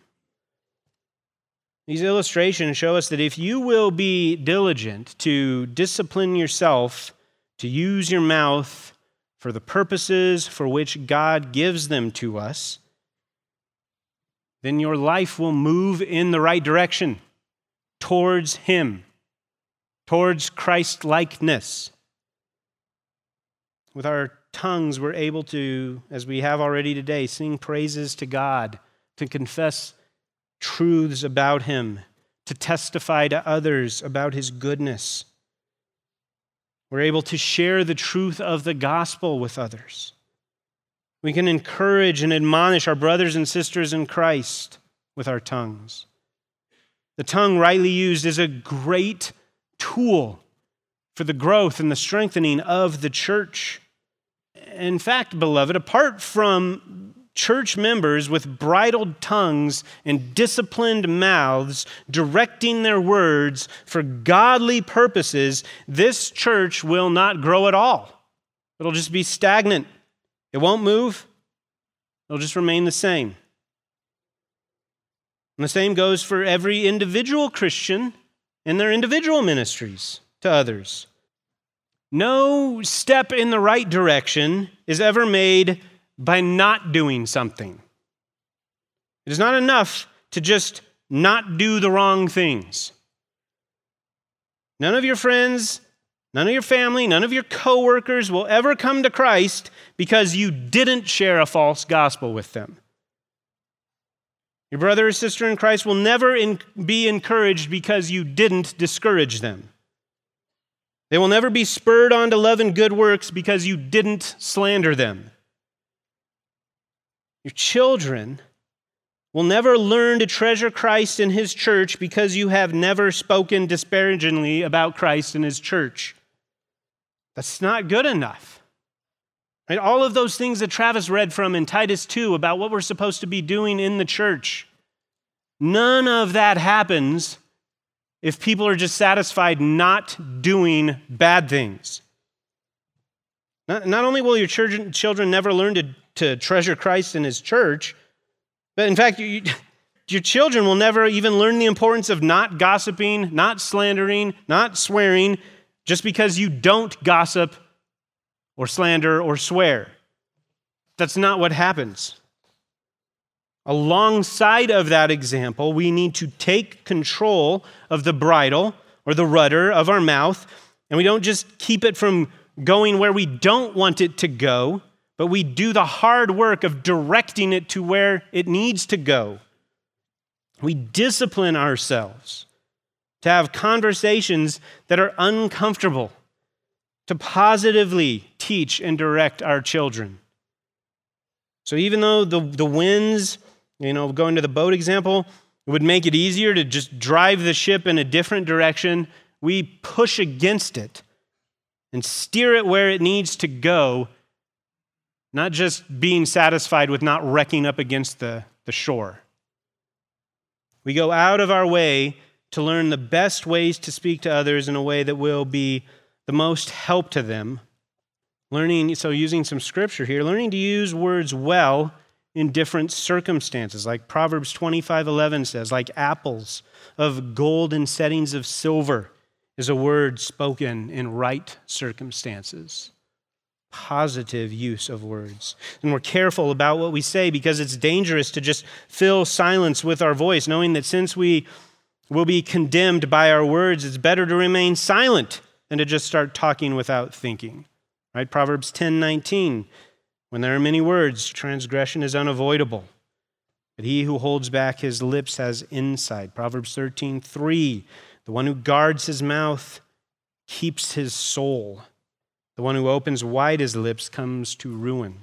These illustrations show us that if you will be diligent to discipline yourself, to use your mouth for the purposes for which God gives them to us, then your life will move in the right direction towards Him, towards Christ-likeness. With our tongues, we're able to, as we have already today, sing praises to God, to confess truths about Him, to testify to others about His goodness. We're able to share the truth of the gospel with others. We can encourage and admonish our brothers and sisters in Christ with our tongues. The tongue, rightly used, is a great tool for the growth and the strengthening of the church. In fact, beloved, apart from church members with bridled tongues and disciplined mouths directing their words for godly purposes, this church will not grow at all. It'll just be stagnant. It won't move. It'll just remain the same. And the same goes for every individual Christian in their individual ministries to others. No step in the right direction is ever made by not doing something. It is not enough to just not do the wrong things. None of your friends, none of your family, none of your coworkers will ever come to Christ because you didn't share a false gospel with them. Your brother or sister in Christ will never in, be encouraged because you didn't discourage them. They will never be spurred on to love and good works because you didn't slander them. Your children will never learn to treasure Christ and His church because you have never spoken disparagingly about Christ and His church. That's not good enough. Right? All of those things that Travis read from in Titus two about what we're supposed to be doing in the church, none of that happens if people are just satisfied not doing bad things. Not, not only will your children, children never learn to, to treasure Christ and His church, but in fact, you, your children will never even learn the importance of not gossiping, not slandering, not swearing, just because you don't gossip or slander or swear. That's not what happens. Alongside of that example, we need to take control of the bridle or the rudder of our mouth, and we don't just keep it from going where we don't want it to go, but we do the hard work of directing it to where it needs to go. We discipline ourselves to have conversations that are uncomfortable, to positively teach and direct our children. So even though the, the winds, you know, going to the boat example, it would make it easier to just drive the ship in a different direction, we push against it and steer it where it needs to go, not just being satisfied with not wrecking up against the, the shore. We go out of our way to learn the best ways to speak to others in a way that will be the most help to them. Learning, so using some scripture here, learning to use words well in different circumstances, like Proverbs twenty-five eleven says, like apples of gold in settings of silver is a word spoken in right circumstances. Positive use of words. And we're careful about what we say because it's dangerous to just fill silence with our voice, knowing that since we will be condemned by our words, it's better to remain silent than to just start talking without thinking. Right? Proverbs ten nineteen, when there are many words, transgression is unavoidable, but he who holds back his lips has insight. Proverbs thirteen three, the one who guards his mouth keeps his soul. The one who opens wide his lips comes to ruin.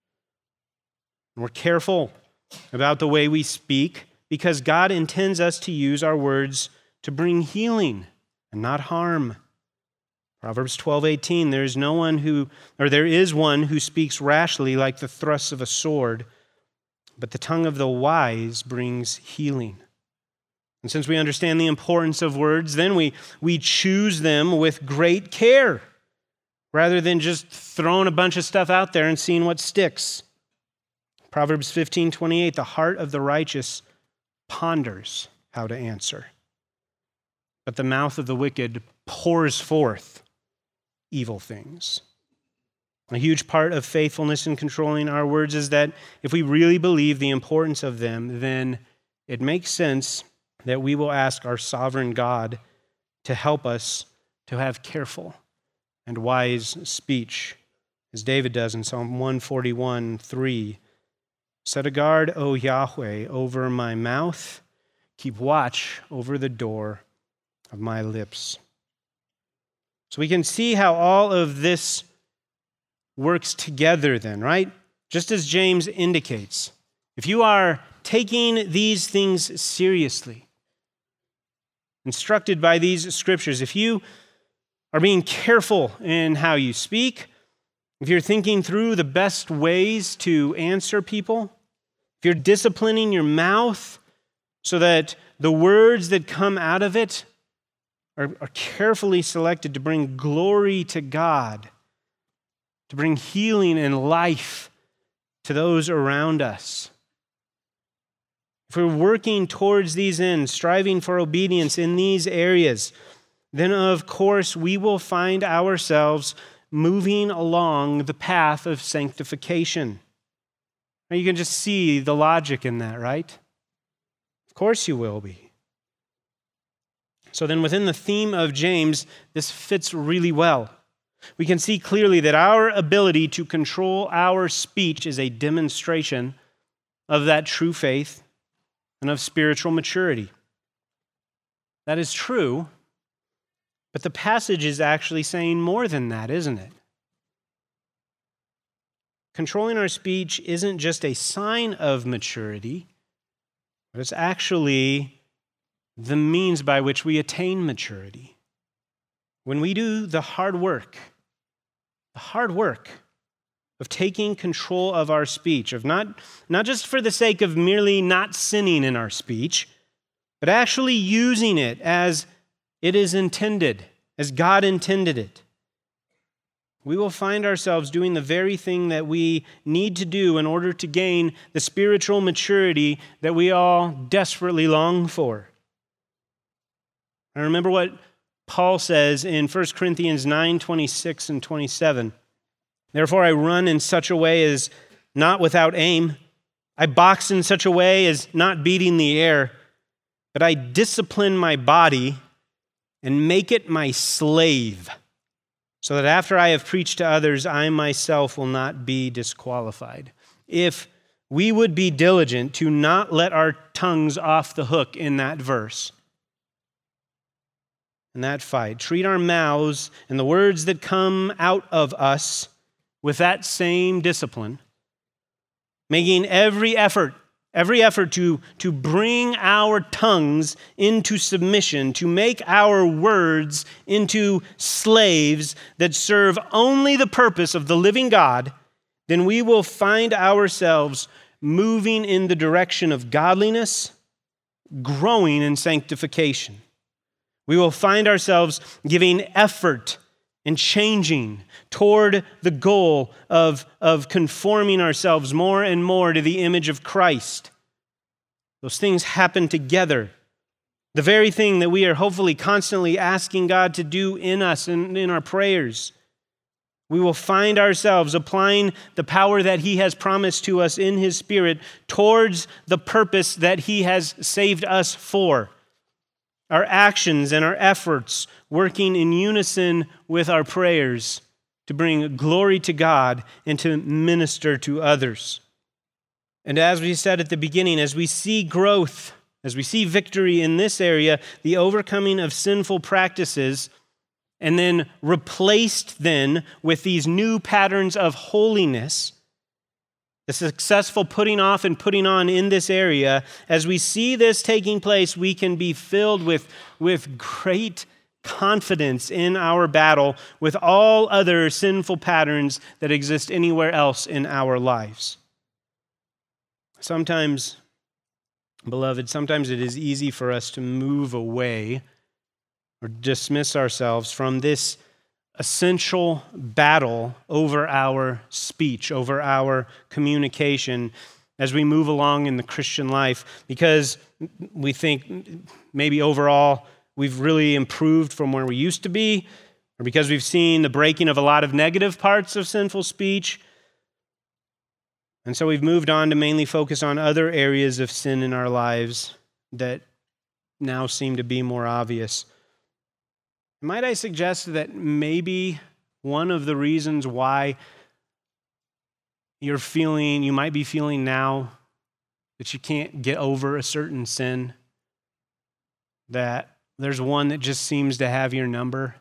And we're careful about the way we speak because God intends us to use our words to bring healing and not harm. Proverbs twelve eighteen, there is no one who, or there is one who speaks rashly like the thrusts of a sword, but the tongue of the wise brings healing. And since we understand the importance of words, then we, we choose them with great care, rather than just throwing a bunch of stuff out there and seeing what sticks. Proverbs fifteen twenty-eight, the heart of the righteous ponders how to answer, but the mouth of the wicked pours forth evil things. A huge part of faithfulness in controlling our words is that if we really believe the importance of them, then it makes sense that we will ask our sovereign God to help us to have careful and wise speech, as David does in Psalm one forty-one three. Set a guard, O Yahweh, over my mouth. Keep watch over the door of my lips. So we can see how all of this works together then, right? Just as James indicates. If you are taking these things seriously, instructed by these scriptures, if you are being careful in how you speak, if you're thinking through the best ways to answer people, if you're disciplining your mouth so that the words that come out of it are, are carefully selected to bring glory to God, to bring healing and life to those around us. If we're working towards these ends, striving for obedience in these areas, then of course we will find ourselves moving along the path of sanctification. Now you can just see the logic in that, right? Of course you will be. So then within the theme of James, this fits really well. We can see clearly that our ability to control our speech is a demonstration of that true faith and of spiritual maturity. That is true, but the passage is actually saying more than that, isn't it? Controlling our speech isn't just a sign of maturity, but it's actually the means by which we attain maturity. When we do the hard work, the hard work of taking control of our speech, of not, not just for the sake of merely not sinning in our speech, but actually using it as it is intended, as God intended it, we will find ourselves doing the very thing that we need to do in order to gain the spiritual maturity that we all desperately long for. I remember what Paul says in First Corinthians nine twenty-six and twenty-seven. Therefore I run in such a way as not without aim. I box in such a way as not beating the air, but I discipline my body and make it my slave, so that after I have preached to others, I myself will not be disqualified. If we would be diligent to not let our tongues off the hook in that verse, in that fight, treat our mouths and the words that come out of us with that same discipline, making every effort, every effort to, to bring our tongues into submission, to make our words into slaves that serve only the purpose of the living God, then we will find ourselves moving in the direction of godliness, growing in sanctification. We will find ourselves giving effort and changing toward the goal of, of conforming ourselves more and more to the image of Christ. Those things happen together. The very thing that we are hopefully constantly asking God to do in us and in our prayers. We will find ourselves applying the power that He has promised to us in His Spirit towards the purpose that He has saved us for. Our actions and our efforts working in unison with our prayers to bring glory to God and to minister to others. And as we said at the beginning, as we see growth, as we see victory in this area, the overcoming of sinful practices, and then replaced then with these new patterns of holiness, the successful putting off and putting on in this area, as we see this taking place, we can be filled with, with great confidence in our battle with all other sinful patterns that exist anywhere else in our lives. Sometimes, beloved, sometimes it is easy for us to move away or dismiss ourselves from this essential battle over our speech, over our communication as we move along in the Christian life, because we think maybe overall we've really improved from where we used to be, or because we've seen the breaking of a lot of negative parts of sinful speech. And so we've moved on to mainly focus on other areas of sin in our lives that now seem to be more obvious. Might I suggest that maybe one of the reasons why you're feeling, you might be feeling now that you can't get over a certain sin, that there's one that just seems to have your number,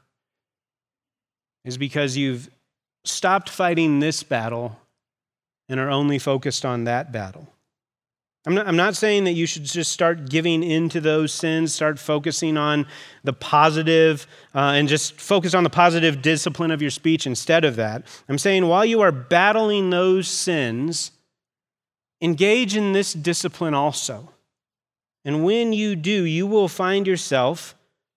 is because you've stopped fighting this battle and are only focused on that battle. I'm not, I'm not saying that you should just start giving into those sins, start focusing on the positive, uh, and just focus on the positive discipline of your speech instead of that. I'm saying while you are battling those sins, engage in this discipline also. And when you do, you will find yourself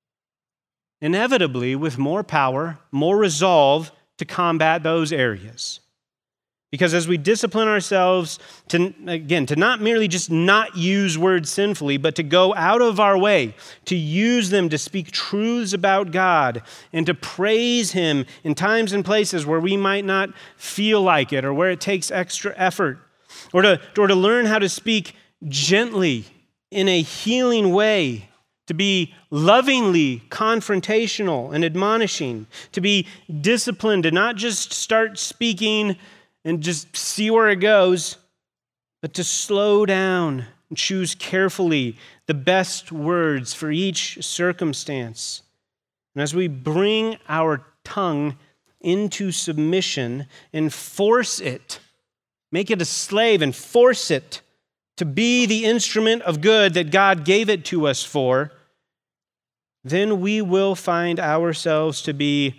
inevitably with more power, more resolve to combat those areas. Because as we discipline ourselves to, again, to not merely just not use words sinfully, but to go out of our way, to use them to speak truths about God and to praise Him in times and places where we might not feel like it or where it takes extra effort, or to, or to learn how to speak gently in a healing way, to be lovingly confrontational and admonishing, to be disciplined, to not just start speaking and just see where it goes, but to slow down and choose carefully the best words for each circumstance. And as we bring our tongue into submission and force it, make it a slave and force it to be the instrument of good that God gave it to us for, then we will find ourselves to be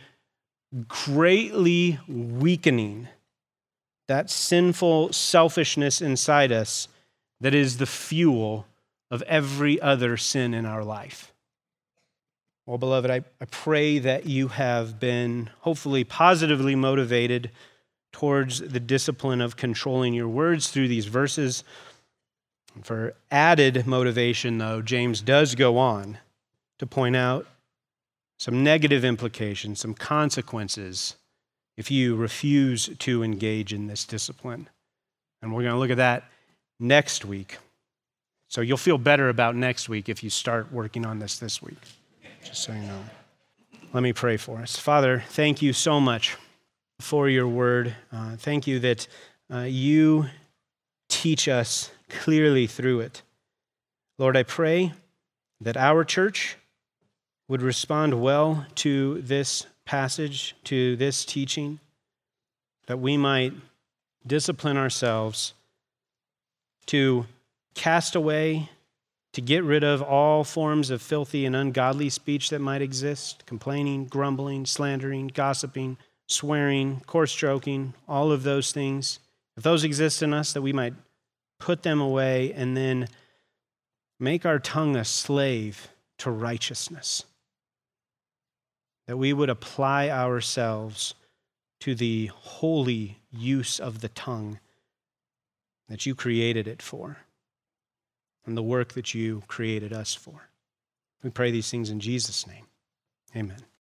greatly weakening that sinful selfishness inside us that is the fuel of every other sin in our life. Well, beloved, I, I pray that you have been hopefully positively motivated towards the discipline of controlling your words through these verses. For added motivation, though, James does go on to point out some negative implications, some consequences if you refuse to engage in this discipline. And we're going to look at that next week. So you'll feel better about next week if you start working on this this week, just so you know. Let me pray for us. Father, thank you so much for your word. Uh, thank you that uh, you teach us clearly through it. Lord, I pray that our church would respond well to this passage, to this teaching, that we might discipline ourselves to cast away, to get rid of all forms of filthy and ungodly speech that might exist, complaining, grumbling, slandering, gossiping, swearing, coarse joking, all of those things. If those exist in us, that we might put them away and then make our tongue a slave to righteousness. That we would apply ourselves to the holy use of the tongue that you created it for, and the work that you created us for. We pray these things in Jesus' name. Amen.